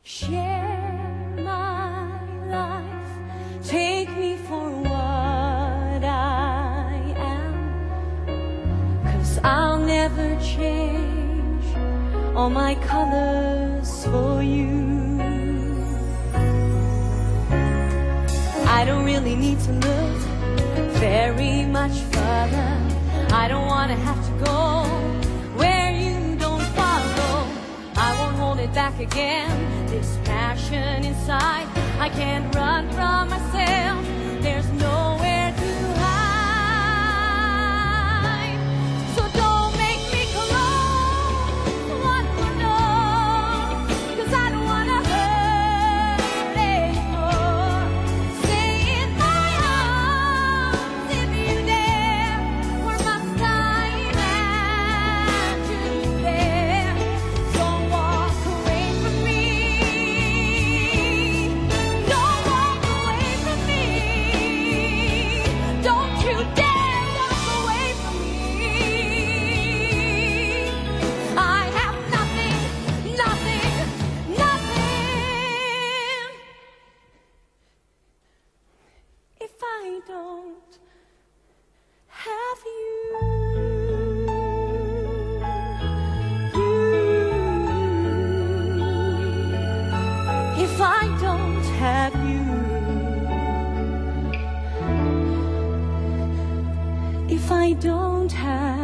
Share my life, take me for what I am, 'cause I'll never change all my colors for you. I don't really need to look very much further. I don't want to have to go where you don't follow. I won't hold it back again. This passion inside, I can't run from myself. There's nowhere to hide. So don't make me close one more door, 'cause I don't wanna hurt anymore. Stay in my arms if you dare. Or must I imagine you there? Don't walk away from me. Don't walk away from me. Don't you dare walk away from me. I have nothing, nothing, nothing if I don't have you. If I don't have you. If I don't have